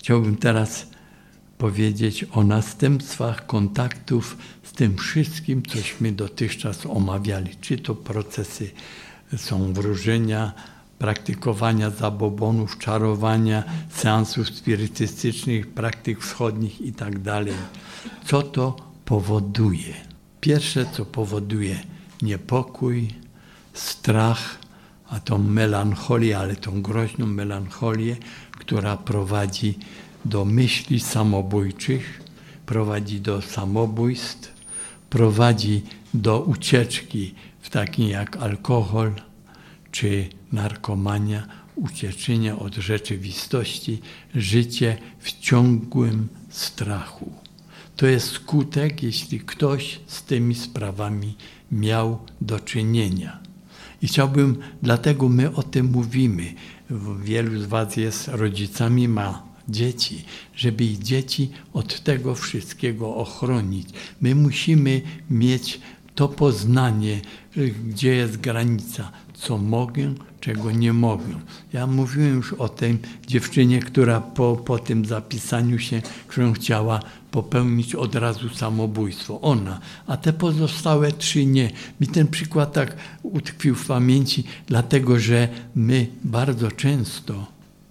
chciałbym teraz powiedzieć o następstwach kontaktów z tym wszystkim, cośmy dotychczas omawiali. Czy to procesy są wróżenia, praktykowania zabobonów, czarowania, seansów spirytystycznych, praktyk wschodnich i tak dalej. Co to powoduje? Pierwsze, co powoduje niepokój, strach, a tą melancholię, ale tą groźną melancholię, która prowadzi do myśli samobójczych, prowadzi do samobójstw, prowadzi do ucieczki w takim jak alkohol czy narkomania, ucieczenia od rzeczywistości, życie w ciągłym strachu. To jest skutek, jeśli ktoś z tymi sprawami miał do czynienia. I chciałbym, dlatego my o tym mówimy. Wielu z was jest rodzicami, ma dzieci, żeby ich dzieci od tego wszystkiego ochronić. My musimy mieć to poznanie, gdzie jest granica, co mogę, czego nie mogę. Ja mówiłem już o tej dziewczynie, która po tym zapisaniu się, którą chciała popełnić od razu samobójstwo. Ona, a te pozostałe 3 nie. Mi ten przykład tak utkwił w pamięci, dlatego że my bardzo często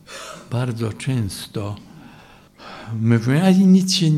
my mówimy, ale nic się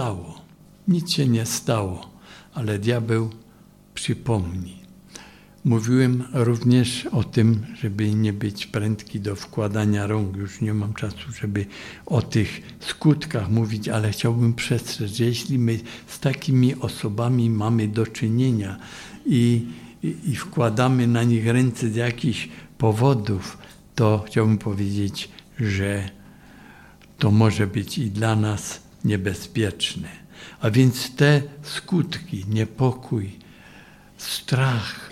nie stało, ale diabeł przypomni. Mówiłem również o tym, żeby nie być prędki do wkładania rąk. Już nie mam czasu, żeby o tych skutkach mówić, ale chciałbym przestrzec, że jeśli my z takimi osobami mamy do czynienia i wkładamy na nich ręce z jakichś powodów, to chciałbym powiedzieć, że to może być i dla nas niebezpieczne. A więc te skutki, niepokój, strach,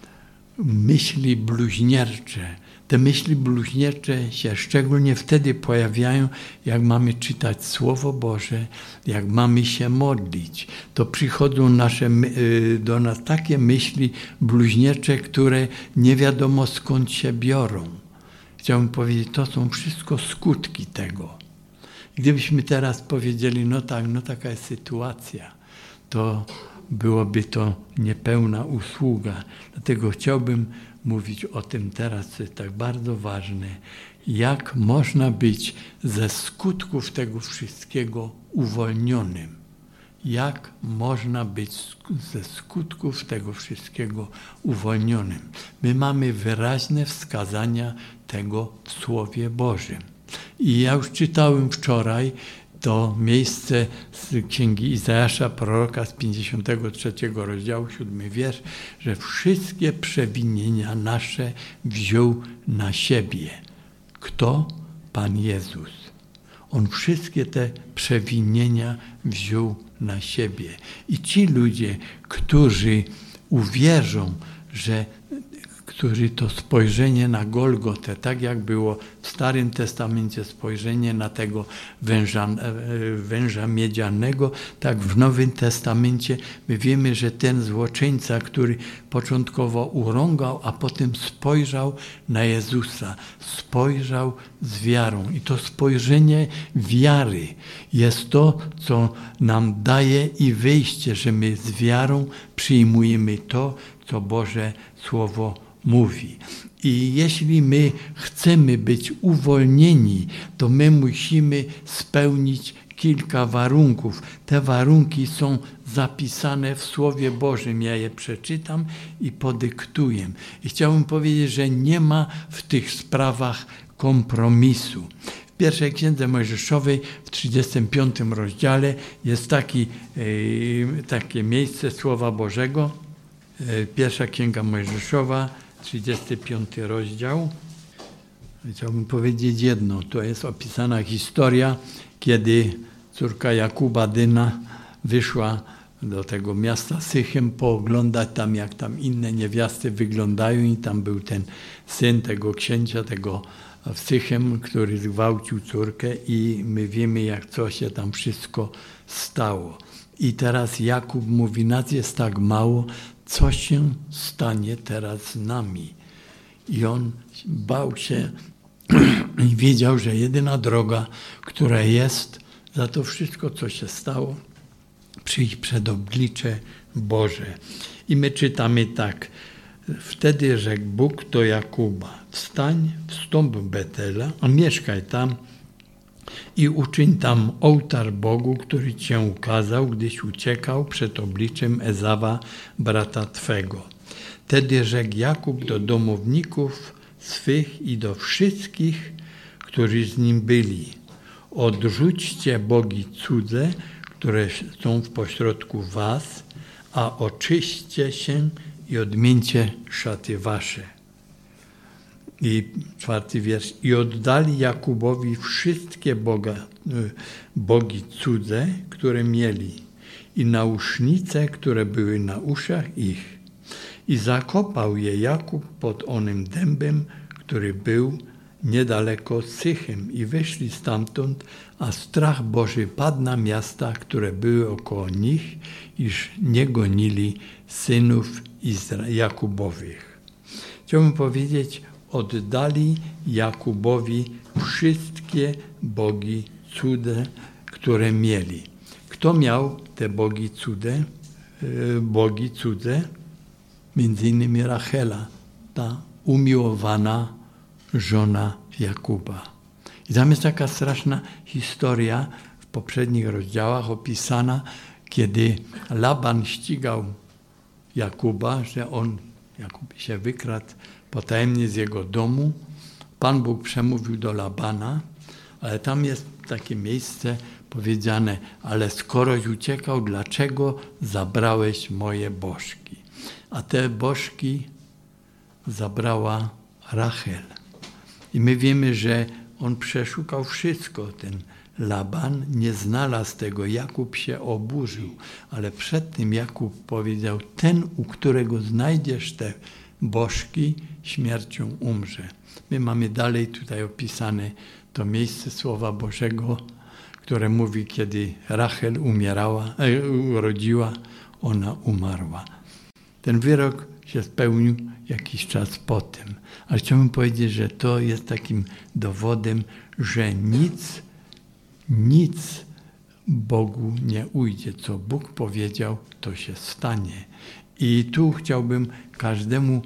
myśli bluźniercze. Te myśli bluźniercze się szczególnie wtedy pojawiają, jak mamy czytać Słowo Boże, jak mamy się modlić. To przychodzą do nas takie myśli bluźniercze, które nie wiadomo skąd się biorą. Chciałbym powiedzieć, to są wszystko skutki tego. Gdybyśmy teraz powiedzieli, no taka jest sytuacja, to byłoby to niepełna usługa. Dlatego chciałbym mówić o tym teraz, co jest tak bardzo ważne. Jak można być ze skutków tego wszystkiego uwolnionym? Jak można być ze skutków tego wszystkiego uwolnionym? My mamy wyraźne wskazania tego w Słowie Bożym. I ja już czytałem wczoraj to miejsce z Księgi Izajasza, proroka z 53 rozdziału, 7 wiersz, że wszystkie przewinienia nasze wziął na siebie. Kto? Pan Jezus. On wszystkie te przewinienia wziął na siebie. I ci ludzie, którzy uwierzą, którzy to spojrzenie na Golgotę, tak jak było w Starym Testamencie spojrzenie na tego węża miedzianego, tak w Nowym Testamencie my wiemy, że ten złoczyńca, który początkowo urągał, a potem spojrzał na Jezusa, spojrzał z wiarą. I to spojrzenie wiary jest to, co nam daje i wyjście, że my z wiarą przyjmujemy to, co Boże Słowo mówi. I jeśli my chcemy być uwolnieni, to my musimy spełnić kilka warunków. Te warunki są zapisane w Słowie Bożym. Ja je przeczytam i podyktuję. I chciałbym powiedzieć, że nie ma w tych sprawach kompromisu. W pierwszej Księdze Mojżeszowej w 35 rozdziale jest takie miejsce Słowa Bożego. Pierwsza Księga Mojżeszowa, 35 rozdział. Chciałbym powiedzieć jedno. To jest opisana historia, kiedy córka Jakuba, Dyna, wyszła do tego miasta Sychem pooglądać tam, jak tam inne niewiasty wyglądają, i tam był ten syn tego księcia, tego w Sychem, który zgwałcił córkę, i my wiemy, co się tam wszystko stało. I teraz Jakub mówi, nas jest tak mało, co się stanie teraz z nami? I on bał się I wiedział, że jedyna droga, która jest za to wszystko, co się stało, przyjść przed oblicze Boże. I my czytamy tak. Wtedy rzekł Bóg do Jakuba: wstań, wstąp do Betela, a mieszkaj tam i uczyń tam ołtarz Bogu, który cię ukazał, gdyś uciekał przed obliczem Ezawa, brata twego. Wtedy rzekł Jakub do domowników swych i do wszystkich, którzy z nim byli: odrzućcie bogi cudze, które są w pośrodku was, a oczyśćcie się i odmieńcie szaty wasze. I 4 wiersz. I oddali Jakubowi wszystkie bogi cudze, które mieli, i nausznice, które były na uszach ich. I zakopał je Jakub pod onym dębem, który był niedaleko Sychem, i wyszli stamtąd, a strach Boży padł na miasta, które były około nich, iż nie gonili synów Jakubowych. Chciałbym powiedzieć, oddali Jakubowi wszystkie bogi cudze, które mieli. Kto miał te bogi cudze? Między innymi Rachela, ta umiłowana żona Jakuba. I tam jest taka straszna historia w poprzednich rozdziałach opisana, kiedy Laban ścigał Jakuba, że Jakub się wykradł potajemnie z jego domu. Pan Bóg przemówił do Labana, ale tam jest takie miejsce powiedziane: ale skoroś uciekał, dlaczego zabrałeś moje bożki? A te bożki zabrała Rachel. I my wiemy, że on przeszukał wszystko, ten Laban, nie znalazł tego. Jakub się oburzył, ale przed tym Jakub powiedział: ten, u którego znajdziesz te bożki, śmiercią umrze. My mamy dalej tutaj opisane to miejsce Słowa Bożego, które mówi, kiedy Rachel urodziła, ona umarła. Ten wyrok się spełnił jakiś czas potem. Ale chciałbym powiedzieć, że to jest takim dowodem, że nic Bogu nie ujdzie. Co Bóg powiedział, to się stanie. I tu chciałbym każdemu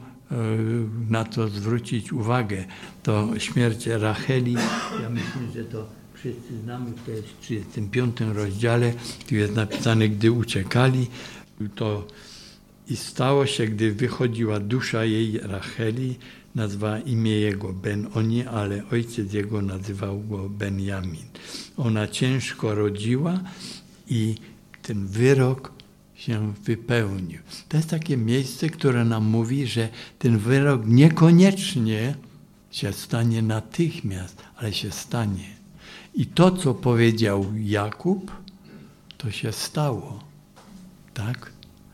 na to zwrócić uwagę. To śmierć Racheli, ja myślę, że to wszyscy znamy, to jest w 35 rozdziale, tu jest napisane, gdy uciekali, to i stało się, gdy wychodziła dusza jej, Racheli, nazwała imię jego Ben-Oni, ale ojciec jego nazywał go Benjamin. Ona ciężko rodziła i ten wyrok się wypełnił. To jest takie miejsce, które nam mówi, że ten wyrok niekoniecznie się stanie natychmiast, ale się stanie. I to, co powiedział Jakub, to się stało. Tak?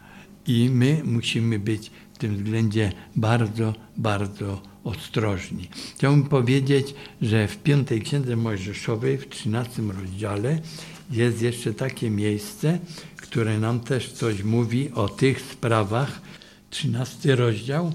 I my musimy być w tym względzie bardzo, bardzo ostrożni. Chciałbym powiedzieć, że w 5 Księdze Mojżeszowej, w 13 rozdziale, jest jeszcze takie miejsce, które nam też coś mówi o tych sprawach. 13 rozdział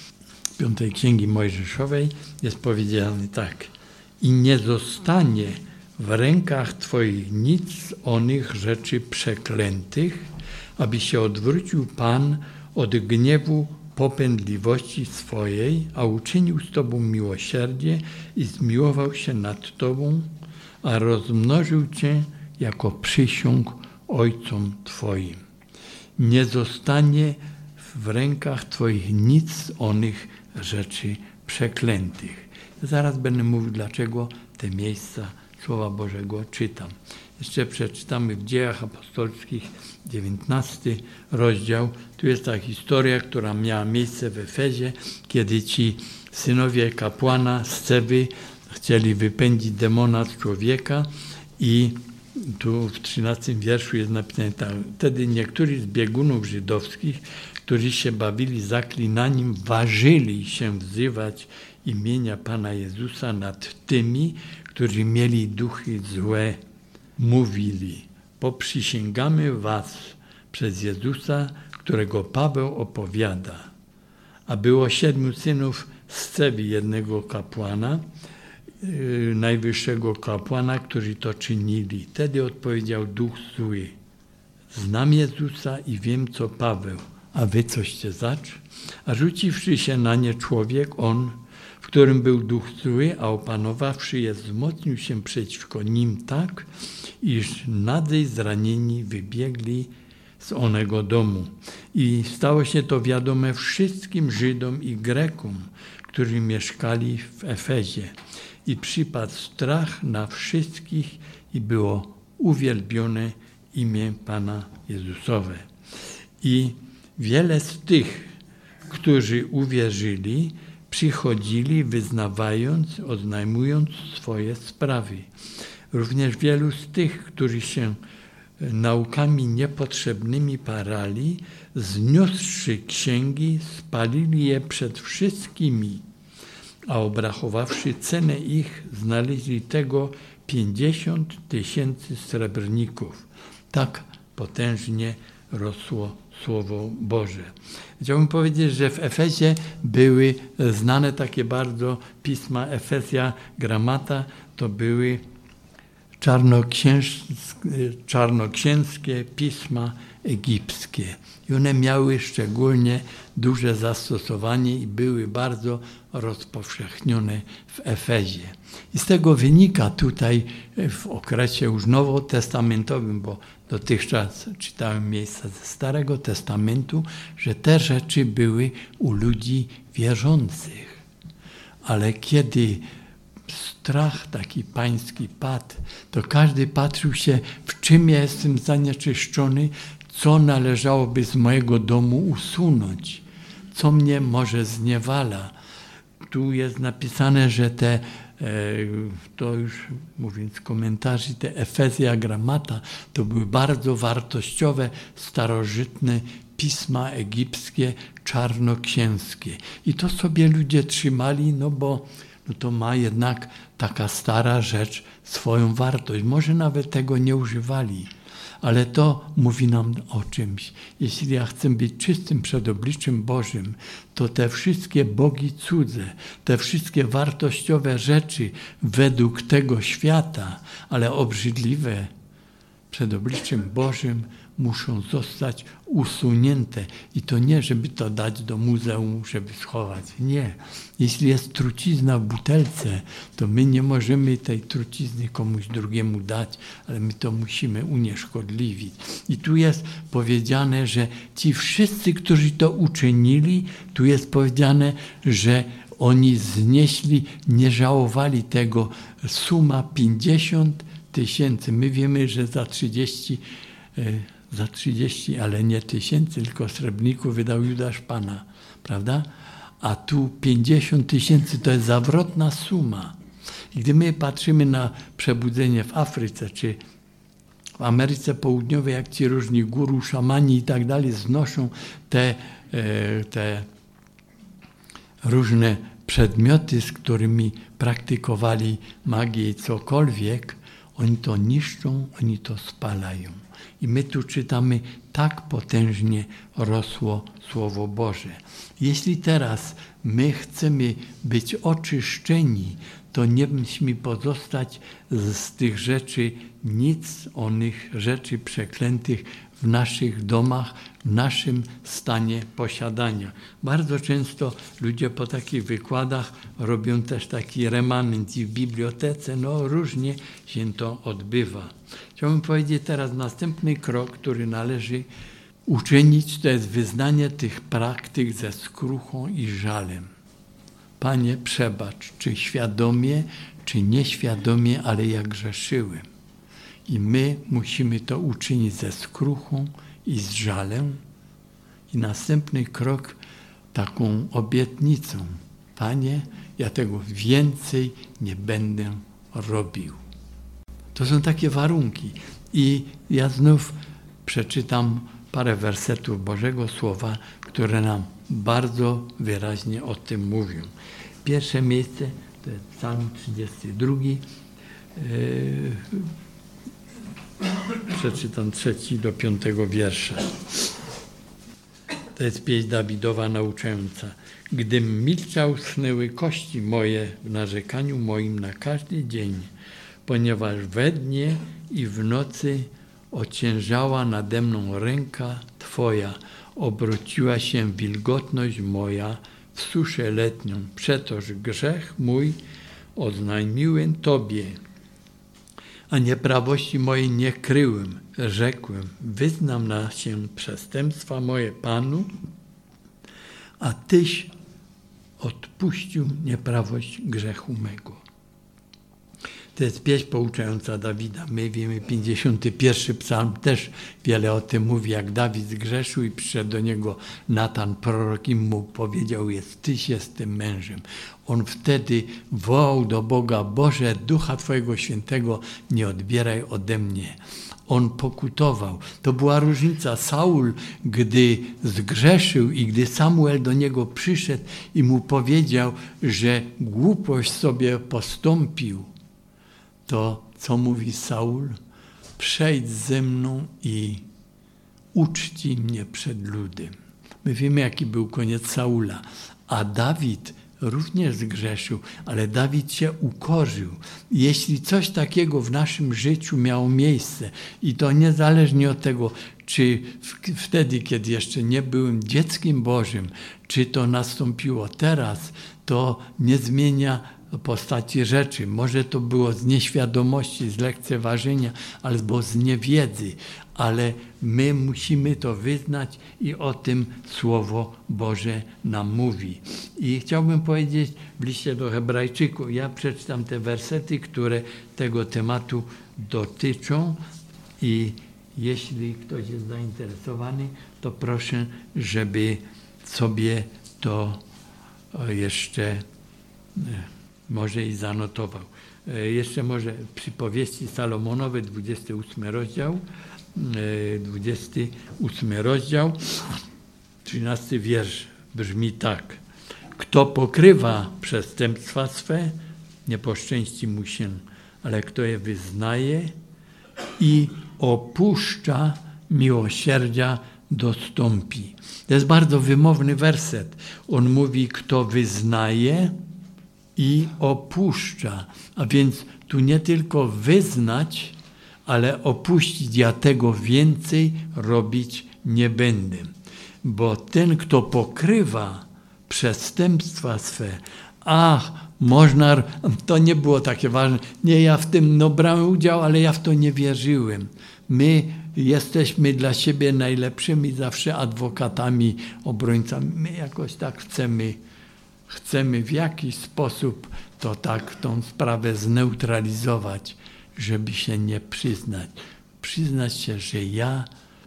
5 Księgi Mojżeszowej jest powiedziane tak: i nie zostanie w rękach Twoich nic z onych rzeczy przeklętych, aby się odwrócił Pan od gniewu popędliwości swojej, a uczynił z Tobą miłosierdzie i zmiłował się nad Tobą, a rozmnożył Cię jako przysiąg ojcom Twoim. Nie zostanie w rękach Twoich nic z onych rzeczy przeklętych. Zaraz będę mówił, dlaczego te miejsca Słowa Bożego czytam. Jeszcze przeczytamy w Dziejach Apostolskich 19 rozdział. Tu jest ta historia, która miała miejsce w Efezie, kiedy ci synowie kapłana z Cewy chcieli wypędzić demona z człowieka i tu w 13 wierszu jest napisane tak: wtedy niektórzy z biegunów żydowskich, którzy się bawili zaklinaniem, ważyli się wzywać imienia Pana Jezusa nad tymi, którzy mieli duchy złe. Mówili: poprzysięgamy was przez Jezusa, którego Paweł opowiada. A było 7 synów z Cewy jednego kapłana, najwyższego kapłana, którzy to czynili. Wtedy odpowiedział duch zły: znam Jezusa i wiem, co Paweł, a wy coście zacz? A rzuciwszy się na nie człowiek, on, w którym był duch zły, a opanowawszy je, wzmocnił się przeciwko nim tak, iż nadziej zranieni wybiegli z onego domu. I stało się to wiadome wszystkim Żydom i Grekom, którzy mieszkali w Efezie. I przypadł strach na wszystkich i było uwielbione imię Pana Jezusowe. I wiele z tych, którzy uwierzyli, przychodzili, wyznawając, oznajmując swoje sprawy. Również wielu z tych, którzy się naukami niepotrzebnymi parali, zniósłszy księgi, spalili je przed wszystkimi, a obrachowawszy cenę ich, znaleźli tego 50 000 srebrników. Tak potężnie rosło Słowo Boże. Chciałbym powiedzieć, że w Efezie były znane takie bardzo pisma Efezja, Gramata, to były czarnoksięskie pisma egipskie. I one miały szczególnie duże zastosowanie i były bardzo rozpowszechnione w Efezie. I z tego wynika tutaj w okresie już nowotestamentowym, bo dotychczas czytałem miejsca ze Starego Testamentu, że te rzeczy były u ludzi wierzących. Ale kiedy strach taki pański padł, to każdy patrzył się, w czym ja jestem zanieczyszczony, co należałoby z mojego domu usunąć, co mnie może zniewala. Tu jest napisane, że to już mówiąc komentarzy, te Efezja, Gramata, to były bardzo wartościowe, starożytne pisma egipskie, czarnoksięskie. I to sobie ludzie trzymali, bo to ma jednak taka stara rzecz swoją wartość. Może nawet tego nie używali, ale to mówi nam o czymś. Jeśli ja chcę być czystym przed obliczem Bożym, to te wszystkie bogi cudze, te wszystkie wartościowe rzeczy według tego świata, ale obrzydliwe przed obliczem Bożym, muszą zostać usunięte. I to nie, żeby to dać do muzeum, żeby schować. Nie. Jeśli jest trucizna w butelce, to my nie możemy tej trucizny komuś drugiemu dać, ale my to musimy unieszkodliwić. I tu jest powiedziane, że ci wszyscy, którzy to uczynili, tu jest powiedziane, że oni znieśli, nie żałowali tego. Suma 50 000. My wiemy, że za 30, ale nie 1000, tylko srebrników wydał Judasz Pana, prawda? A tu 50 000 to jest zawrotna suma. I gdy my patrzymy na przebudzenie w Afryce, czy w Ameryce Południowej, jak ci różni guru, szamani i tak dalej znoszą te różne przedmioty, z którymi praktykowali magię i cokolwiek, oni to niszczą, oni to spalają. I my tu czytamy, tak potężnie rosło Słowo Boże. Jeśli teraz my chcemy być oczyszczeni, to nie musimy pozostać z tych rzeczy nic, onych rzeczy przeklętych w naszych domach, w naszym stanie posiadania. Bardzo często ludzie po takich wykładach robią też taki remanent i w bibliotece, różnie się to odbywa. Chciałbym powiedzieć teraz następny krok, który należy uczynić, to jest wyznanie tych praktyk ze skruchą i żalem. Panie, przebacz, czy świadomie, czy nieświadomie, ale ja grzeszyłem. I my musimy to uczynić ze skruchą i z żalem. I następny krok taką obietnicą. Panie, ja tego więcej nie będę robił. To są takie warunki. I ja znów przeczytam parę wersetów Bożego Słowa, które nam bardzo wyraźnie o tym mówią. Pierwsze miejsce to jest Psalm 32. Przeczytam 3 do 5 wiersza. To jest pieśń Dawidowa nauczająca. Gdym milczał, snęły kości moje w narzekaniu moim na każdy dzień, ponieważ we dnie i w nocy ociężała nade mną ręka Twoja, obróciła się wilgotność moja w suszę letnią. Przetoż grzech mój oznajmiłem Tobie, a nieprawości mojej nie kryłem. Rzekłem, wyznam na się przestępstwa moje Panu, a Tyś odpuścił nieprawość grzechu mego. To jest pieśń pouczająca Dawida. My wiemy, 51 psalm też wiele o tym mówi, jak Dawid zgrzeszył i przyszedł do niego Natan, prorok, i mu powiedział, Tyś jest tym mężem. On wtedy wołał do Boga, Boże, Ducha Twojego Świętego nie odbieraj ode mnie. On pokutował. To była różnica. Saul, gdy zgrzeszył i gdy Samuel do niego przyszedł i mu powiedział, że głupość sobie postąpił, to co mówi Saul? Przejdź ze mną i uczci mnie przed ludem. My wiemy, jaki był koniec Saula. A Dawid również zgrzeszył, ale Dawid się ukorzył. Jeśli coś takiego w naszym życiu miało miejsce, i to niezależnie od tego, czy wtedy, kiedy jeszcze nie byłem dzieckiem Bożym, czy to nastąpiło teraz, to nie zmienia postaci rzeczy. Może to było z nieświadomości, z lekceważenia, albo z niewiedzy, ale my musimy to wyznać i o tym Słowo Boże nam mówi. I chciałbym powiedzieć w liście do Hebrajczyków, ja przeczytam te wersety, które tego tematu dotyczą, i jeśli ktoś jest zainteresowany, to proszę, żeby sobie to jeszcze może i zanotował. Jeszcze może Przypowieści Salomonowe, 28 rozdział, 13 wiersz brzmi tak. Kto pokrywa przestępstwa swe, nie poszczęści mu się, ale kto je wyznaje i opuszcza, miłosierdzia dostąpi. To jest bardzo wymowny werset. On mówi, kto wyznaje i opuszcza. A więc tu nie tylko wyznać, ale opuścić. Ja tego więcej robić nie będę. Bo ten, kto pokrywa przestępstwa swe, można, to nie było takie ważne. Nie, ja w tym brałem udział, ale ja w to nie wierzyłem. My jesteśmy dla siebie najlepszymi zawsze adwokatami, obrońcami. My jakoś tak chcemy w jakiś sposób to tak, tą sprawę zneutralizować, żeby się nie przyznać. Przyznać się, że ja,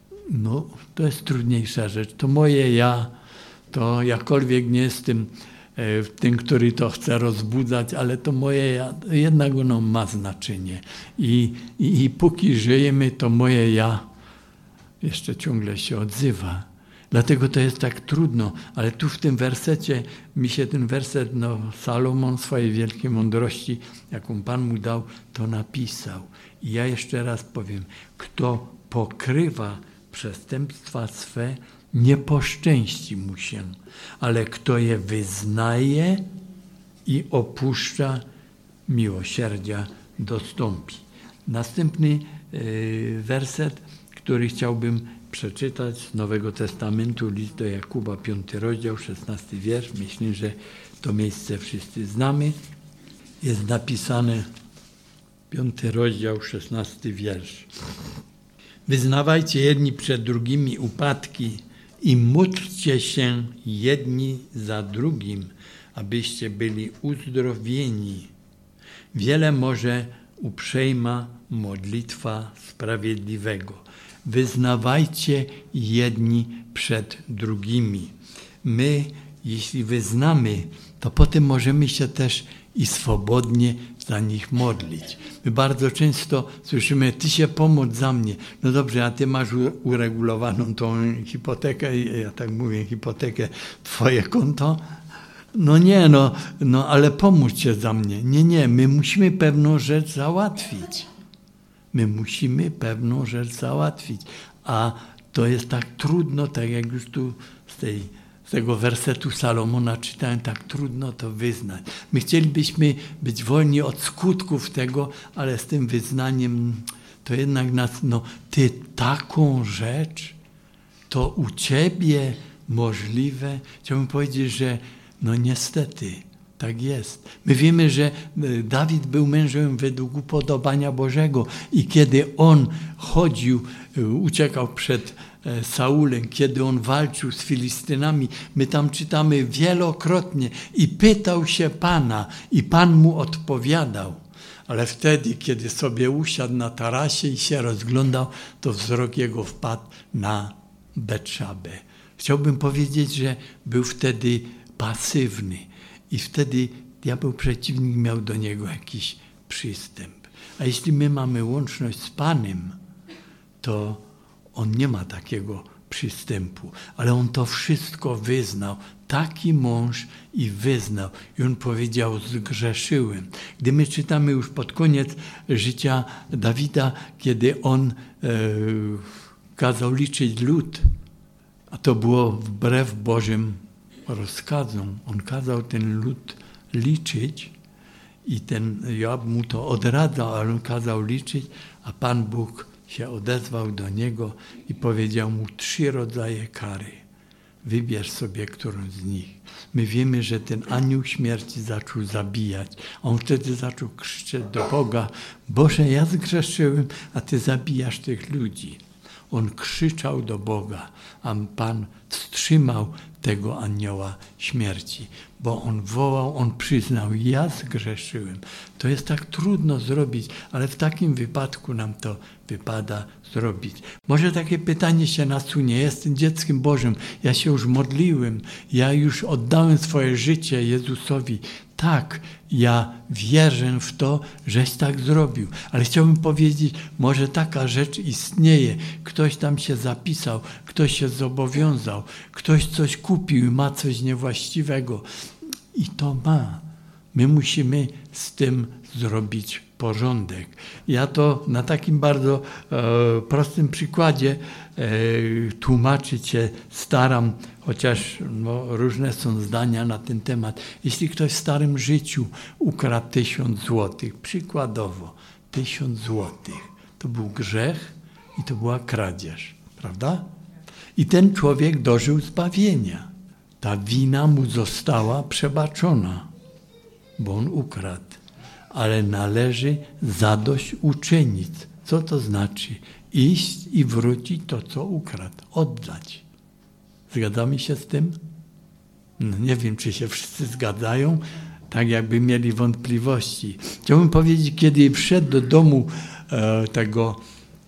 to jest trudniejsza rzecz. To moje ja, to jakkolwiek nie jestem tym, który to chce rozbudzać, ale to moje ja, jednak ono ma znaczenie. I póki żyjemy, to moje ja jeszcze ciągle się odzywa. Dlatego to jest tak trudno, ale tu w tym wersecie, mi się ten werset, Salomon swojej wielkiej mądrości, jaką Pan mu dał, to napisał. I ja jeszcze raz powiem, kto pokrywa przestępstwa swe, nie poszczęści mu się, ale kto je wyznaje i opuszcza, miłosierdzia dostąpi. Następny werset, który chciałbym przeczytać z Nowego Testamentu, list do Jakuba, 5 rozdział, 16 wiersz. Myślę, że to miejsce wszyscy znamy. Jest napisane, 5 rozdział, 16 wiersz. Wyznawajcie jedni przed drugimi upadki i módlcie się jedni za drugim, abyście byli uzdrowieni. Wiele może uprzejma modlitwa sprawiedliwego. Wyznawajcie jedni przed drugimi. My, jeśli wyznamy, to potem możemy się też i swobodnie za nich modlić. My bardzo często słyszymy, ty się pomódl za mnie. No dobrze, a ty masz uregulowaną tą hipotekę, ja tak mówię, hipotekę, twoje konto? No nie, ale pomóż się za mnie. Nie, my musimy pewną rzecz załatwić. A to jest tak trudno, tak jak już tu z tego wersetu Salomona czytałem, tak trudno to wyznać. My chcielibyśmy być wolni od skutków tego, ale z tym wyznaniem to jednak nas, ty taką rzecz, to u ciebie możliwe. Chciałbym powiedzieć, że niestety tak jest. My wiemy, że Dawid był mężem według upodobania Bożego i kiedy on chodził, uciekał przed Saulem, kiedy on walczył z Filistynami, my tam czytamy wielokrotnie i pytał się Pana i Pan mu odpowiadał. Ale wtedy, kiedy sobie usiadł na tarasie i się rozglądał, to wzrok jego wpadł na Betszabę. Chciałbym powiedzieć, że był wtedy pasywny i wtedy diabeł przeciwnik miał do niego jakiś przystęp. A jeśli my mamy łączność z Panem, to on nie ma takiego przystępu, ale on to wszystko wyznał. Taki mąż i wyznał. I on powiedział, zgrzeszyłem. Gdy my czytamy już pod koniec życia Dawida, kiedy on kazał liczyć lud, a to było wbrew Bożym rozkazom. On kazał ten lud liczyć i ten Joab mu to odradzał, ale on kazał liczyć, a Pan Bóg się odezwał do niego i powiedział mu 3 rodzaje kary. Wybierz sobie którąś z nich. My wiemy, że ten anioł śmierci zaczął zabijać. On wtedy zaczął krzyczeć do Boga, Boże, ja zgrzeszyłem, a Ty zabijasz tych ludzi. On krzyczał do Boga, a Pan wstrzymał tego anioła śmierci, bo on wołał, on przyznał, ja zgrzeszyłem. To jest tak trudno zrobić, ale w takim wypadku nam to wypada zrobić. Może takie pytanie się nasunie, jestem dzieckiem Bożym, ja się już modliłem, ja już oddałem swoje życie Jezusowi. Tak, ja wierzę w to, żeś tak zrobił. Ale chciałbym powiedzieć, może taka rzecz istnieje. Ktoś tam się zapisał, ktoś się zobowiązał, ktoś coś kupił i ma coś niewłaściwego. I to ma. My musimy z tym zrobić porządek. Ja to na takim bardzo prostym przykładzie tłumaczyć się staram, chociaż różne są zdania na ten temat. Jeśli ktoś w starym życiu ukradł 1000 złotych, przykładowo 1000 złotych, to był grzech i to była kradzież, prawda? I ten człowiek dożył zbawienia. Ta wina mu została przebaczona, bo on ukradł. Ale należy zadośćuczynić. Co to znaczy? Iść i wrócić to, co ukradł. Oddać. Zgadzamy się z tym? Nie wiem, czy się wszyscy zgadzają, tak jakby mieli wątpliwości. Chciałbym powiedzieć, kiedy wszedł do domu tego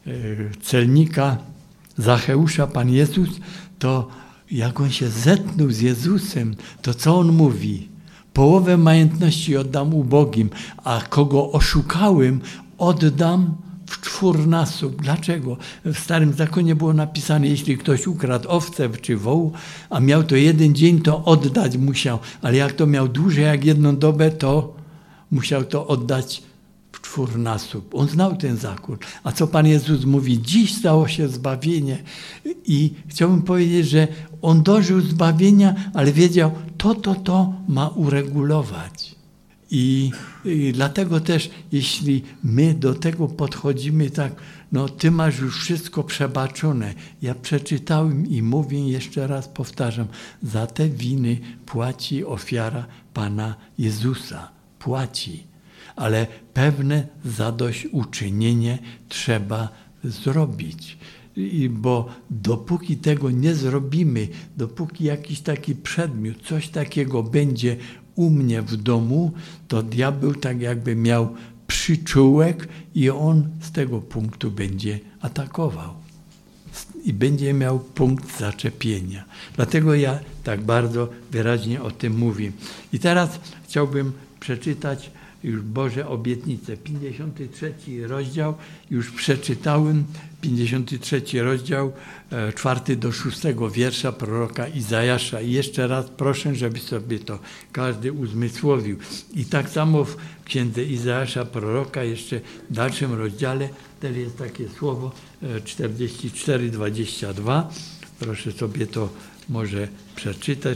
celnika Zacheusza Pan Jezus, to jak on się zetknął z Jezusem, to co on mówi? Połowę majątności oddam ubogim, a kogo oszukałem, oddam w 4-násob. Dlaczego? W Starym Zakonie było napisane, jeśli ktoś ukradł owcę czy woł, a miał to 1 dzień, to oddać musiał. Ale jak to miał dłużej jak 1 dobę, to musiał to oddać w 4-násob. On znał ten zakon. A co Pan Jezus mówi? Dziś stało się zbawienie. I chciałbym powiedzieć, że on dożył zbawienia, ale wiedział, to ma uregulować. I dlatego też, jeśli my do tego podchodzimy tak, Ty masz już wszystko przebaczone. Ja przeczytałem i mówię, jeszcze raz powtarzam, za te winy płaci ofiara Pana Jezusa. Płaci. Ale pewne zadośćuczynienie trzeba zrobić. Bo dopóki tego nie zrobimy, dopóki jakiś taki przedmiot, coś takiego będzie u mnie w domu, to diabeł tak jakby miał przyczółek i on z tego punktu będzie atakował. I będzie miał punkt zaczepienia. Dlatego ja tak bardzo wyraźnie o tym mówię. I teraz chciałbym przeczytać już Boże obietnice. 53 rozdział już przeczytałem, 53 rozdział, 4 do 6 wiersza proroka Izajasza. I jeszcze raz proszę, żeby sobie to każdy uzmysłowił. I tak samo w księdze Izajasza proroka, jeszcze w dalszym rozdziale, też jest takie słowo 44:22. Proszę sobie to może przeczytać,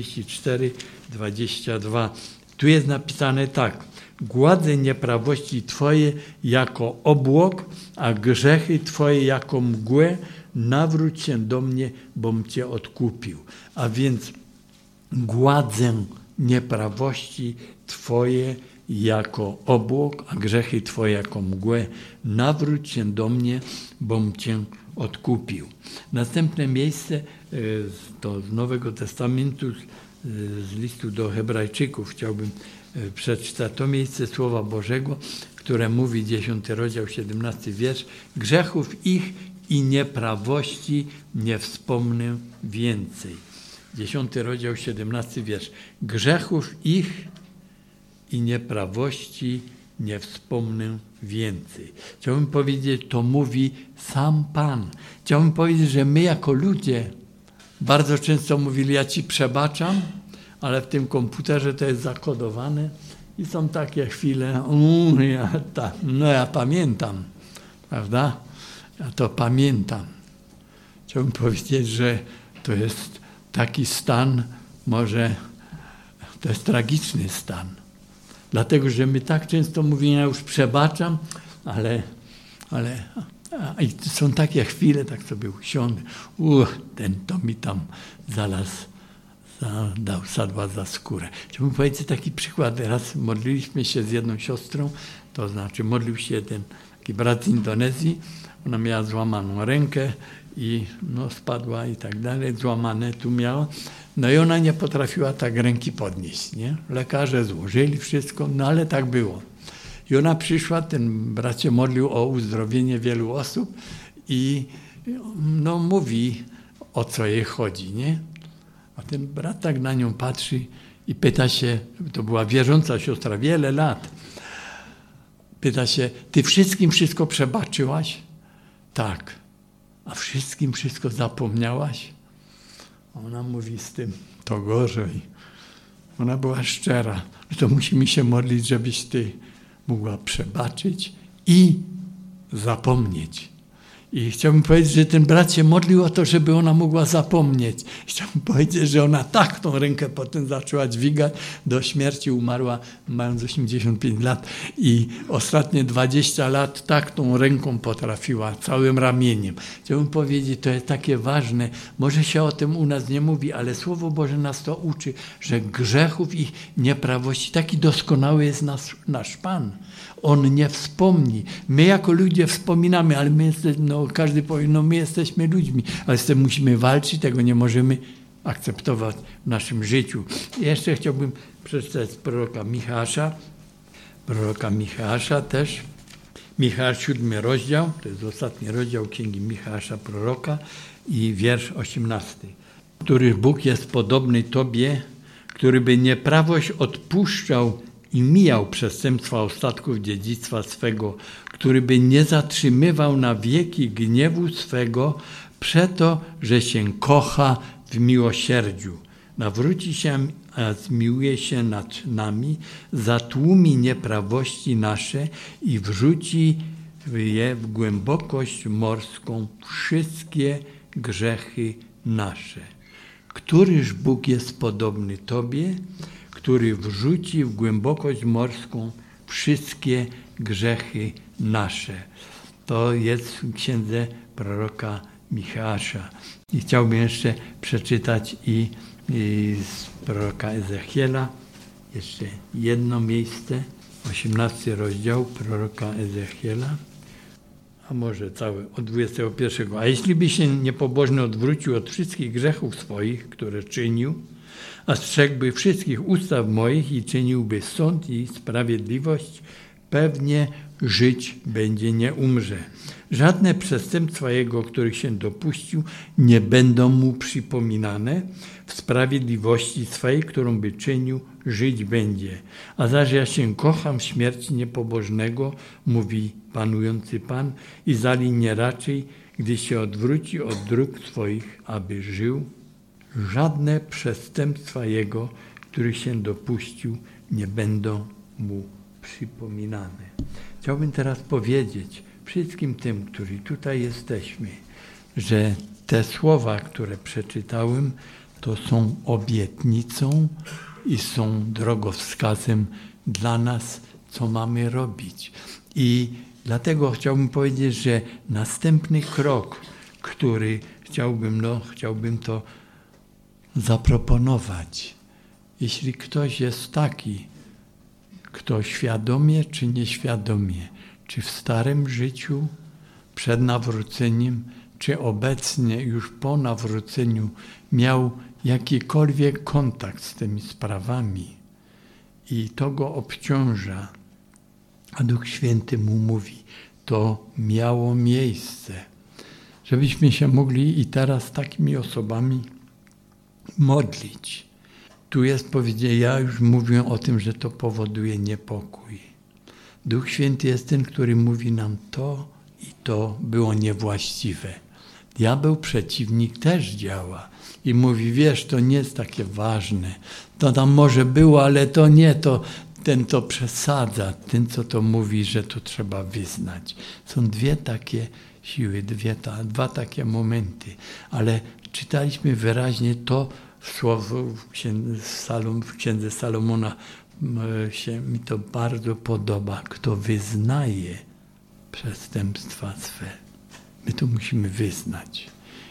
44:22. Tu jest napisane tak: gładzę nieprawości Twoje jako obłok, a grzechy Twoje jako mgłę. Nawróć się do mnie, bom Cię odkupił. A więc gładzę nieprawości Twoje jako obłok, a grzechy Twoje jako mgłę. Nawróć się do mnie, bom Cię odkupił. Następne miejsce to z Nowego Testamentu, z listu do Hebrajczyków chciałbym przeczytać to miejsce Słowa Bożego, które mówi 10 rozdział, 17 wiersz: grzechów ich i nieprawości nie wspomnę więcej. 10 rozdział, 17 wiersz. Grzechów ich i nieprawości nie wspomnę więcej. Chciałbym powiedzieć, to mówi sam Pan. Chciałbym powiedzieć, że my jako ludzie bardzo często mówili, ja Ci przebaczam, ale w tym komputerze to jest zakodowane i są takie chwile, ja pamiętam, prawda? Ja to pamiętam. Chciałbym powiedzieć, że to jest taki stan, może to jest tragiczny stan. Dlatego, że my tak często mówimy, ja już przebaczam, ale i są takie chwile, tak sobie usiądę, ten to mi tam dał sadła za skórę. Chciałbym powiedzieć taki przykład. Raz modliliśmy się z jedną siostrą, to znaczy modlił się ten taki brat z Indonezji, ona miała złamaną rękę i spadła i tak dalej, złamane tu miała. No i ona nie potrafiła tak ręki podnieść, nie? Lekarze złożyli wszystko, ale tak było. I ona przyszła, ten brat się modlił o uzdrowienie wielu osób i mówi, o co jej chodzi, nie? A ten brat tak na nią patrzy i pyta się, to była wierząca siostra, wiele lat, pyta się, ty wszystkim wszystko przebaczyłaś? Tak. A wszystkim wszystko zapomniałaś? Ona mówi, z tym to gorzej. Ona była szczera. To musimy się modlić, żebyś ty mogła przebaczyć i zapomnieć. I chciałbym powiedzieć, że ten brat się modlił o to, żeby ona mogła zapomnieć. Chciałbym powiedzieć, że ona tak tą rękę potem zaczęła dźwigać. Do śmierci umarła mając 85 lat i ostatnie 20 lat tak tą ręką potrafiła, całym ramieniem. Chciałbym powiedzieć, to jest takie ważne. Może się o tym u nas nie mówi, ale Słowo Boże nas to uczy, że grzechów i nieprawości, taki doskonały jest nasz Pan. On nie wspomni. My jako ludzie wspominamy, ale my jesteśmy, każdy powie, my jesteśmy ludźmi, ale z tym musimy walczyć, tego nie możemy akceptować w naszym życiu. I jeszcze chciałbym przeczytać z proroka Micheasza też. Michała 7 rozdział, to jest ostatni rozdział Księgi Michała proroka i wiersz 18. Który Bóg jest podobny Tobie, który by nieprawość odpuszczał i mijał przestępstwa ostatków dziedzictwa swego, który by nie zatrzymywał na wieki gniewu swego, przeto, że się kocha w miłosierdziu. Nawróci się, a zmiłuje się nad nami, zatłumi nieprawości nasze i wrzuci je w głębokość morską wszystkie grzechy nasze. Któryż Bóg jest podobny Tobie, który wrzuci w głębokość morską wszystkie grzechy nasze. To jest w księdze proroka Michała. I chciałbym jeszcze przeczytać i z proroka Ezechiela jeszcze jedno miejsce, 18 rozdział proroka Ezechiela, a może cały od 21. A jeśli by się niepobożny odwrócił od wszystkich grzechów swoich, które czynił, a strzegłby wszystkich ustaw moich i czyniłby sąd i sprawiedliwość, pewnie żyć będzie, nie umrze. Żadne przestępstwa jego, których się dopuścił, nie będą mu przypominane. W sprawiedliwości swej, którą by czynił, żyć będzie. A zaś ja się kocham w śmierci niepobożnego, mówi panujący Pan, i zalinie raczej, gdy się odwróci od dróg swoich, aby żył. Żadne przestępstwa jego, których się dopuścił, nie będą mu przypominane. Chciałbym teraz powiedzieć wszystkim tym, którzy tutaj jesteśmy, że te słowa, które przeczytałem, to są obietnicą i są drogowskazem dla nas, co mamy robić. I dlatego chciałbym powiedzieć, że następny krok, który chciałbym to zaproponować. Jeśli ktoś jest taki, kto świadomie czy nieświadomie, czy w starym życiu, przed nawróceniem, czy obecnie już po nawróceniu miał jakikolwiek kontakt z tymi sprawami i to go obciąża, a Duch Święty mu mówi, to miało miejsce, żebyśmy się mogli i teraz z takimi osobami modlić. Tu jest powiedziane, ja już mówię o tym, że to powoduje niepokój. Duch Święty jest ten, który mówi nam to i to było niewłaściwe. Diabeł, przeciwnik też działa i mówi, wiesz, to nie jest takie ważne. To tam może było, ale to nie, ten to przesadza. Ten, co to mówi, że to trzeba wyznać. Są dwie takie siły, dwa takie momenty. Ale czytaliśmy wyraźnie to słowo w Księdze Salomona. Mi to bardzo podoba. Kto wyznaje przestępstwa swe. My to musimy wyznać.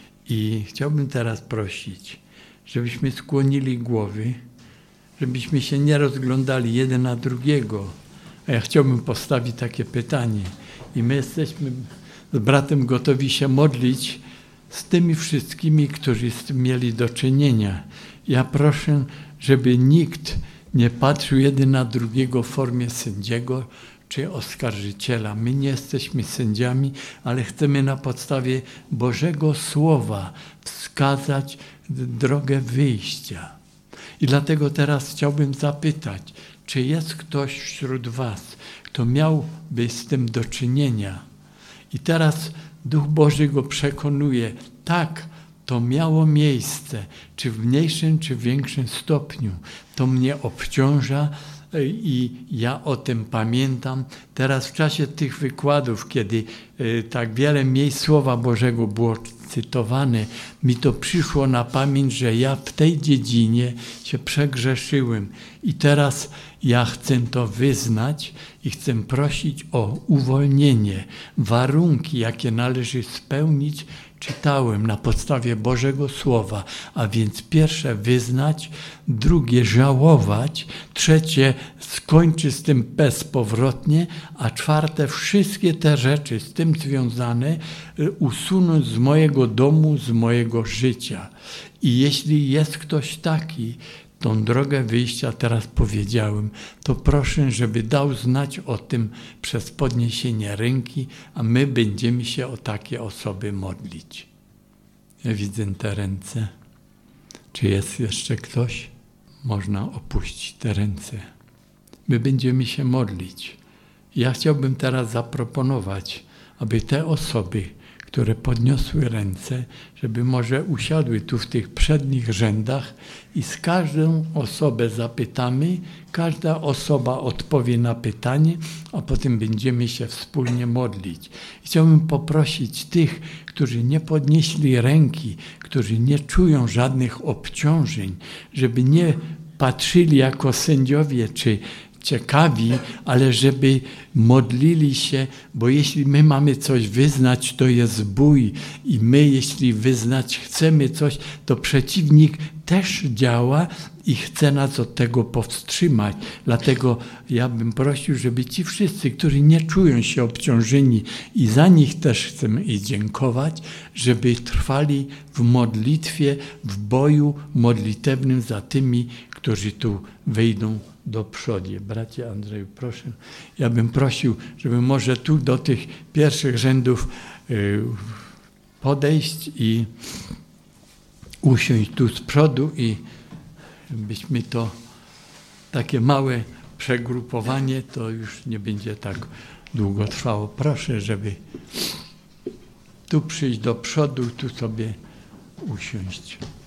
I chciałbym teraz prosić, żebyśmy skłonili głowy, żebyśmy się nie rozglądali jeden na drugiego. A ja chciałbym postawić takie pytanie. I my jesteśmy z bratem gotowi się modlić z tymi wszystkimi, którzy z tym mieli do czynienia. Ja proszę, żeby nikt nie patrzył jeden na drugiego w formie sędziego czy oskarżyciela. My nie jesteśmy sędziami, ale chcemy na podstawie Bożego Słowa wskazać drogę wyjścia. I dlatego teraz chciałbym zapytać, czy jest ktoś wśród was, kto miałby z tym do czynienia? I teraz Duch Boży go przekonuje, tak, to miało miejsce, czy w mniejszym, czy większym stopniu. To mnie obciąża i ja o tym pamiętam. Teraz w czasie tych wykładów, kiedy tak wiele miejsc Słowa Bożego było cytowane, mi to przyszło na pamięć, że ja w tej dziedzinie się przegrzeszyłem i teraz ja chcę to wyznać i chcę prosić o uwolnienie. Warunki, jakie należy spełnić, czytałem na podstawie Bożego Słowa, a więc pierwsze wyznać, drugie żałować, trzecie skończyć z tym bezpowrotnie, a czwarte wszystkie te rzeczy z tym związane usunąć z mojego domu, z mojego życia. I jeśli jest ktoś taki, tą drogę wyjścia teraz powiedziałem, to proszę, żeby dał znać o tym przez podniesienie ręki, a my będziemy się o takie osoby modlić. Ja widzę te ręce. Czy jest jeszcze ktoś? Można opuścić te ręce. My będziemy się modlić. Ja chciałbym teraz zaproponować, aby te osoby, które podniosły ręce, żeby może usiadły tu w tych przednich rzędach i z każdą osobę zapytamy, każda osoba odpowie na pytanie, a potem będziemy się wspólnie modlić. Chciałbym poprosić tych, którzy nie podnieśli ręki, którzy nie czują żadnych obciążeń, żeby nie patrzyli jako sędziowie czy ciekawi, ale żeby modlili się, bo jeśli my mamy coś wyznać, to jest bój i my, jeśli wyznać chcemy coś, to przeciwnik też działa i chce nas od tego powstrzymać. Dlatego ja bym prosił, żeby ci wszyscy, którzy nie czują się obciążeni i za nich też chcę i dziękować, żeby trwali w modlitwie, w boju modlitewnym za tymi, którzy tu wejdą do przodu. Bracie Andrzeju, proszę. Ja bym prosił, żeby może tu do tych pierwszych rzędów podejść i usiąść tu z przodu i byśmy to takie małe przegrupowanie, to już nie będzie tak długo trwało. Proszę, żeby tu przyjść do przodu, tu sobie usiąść.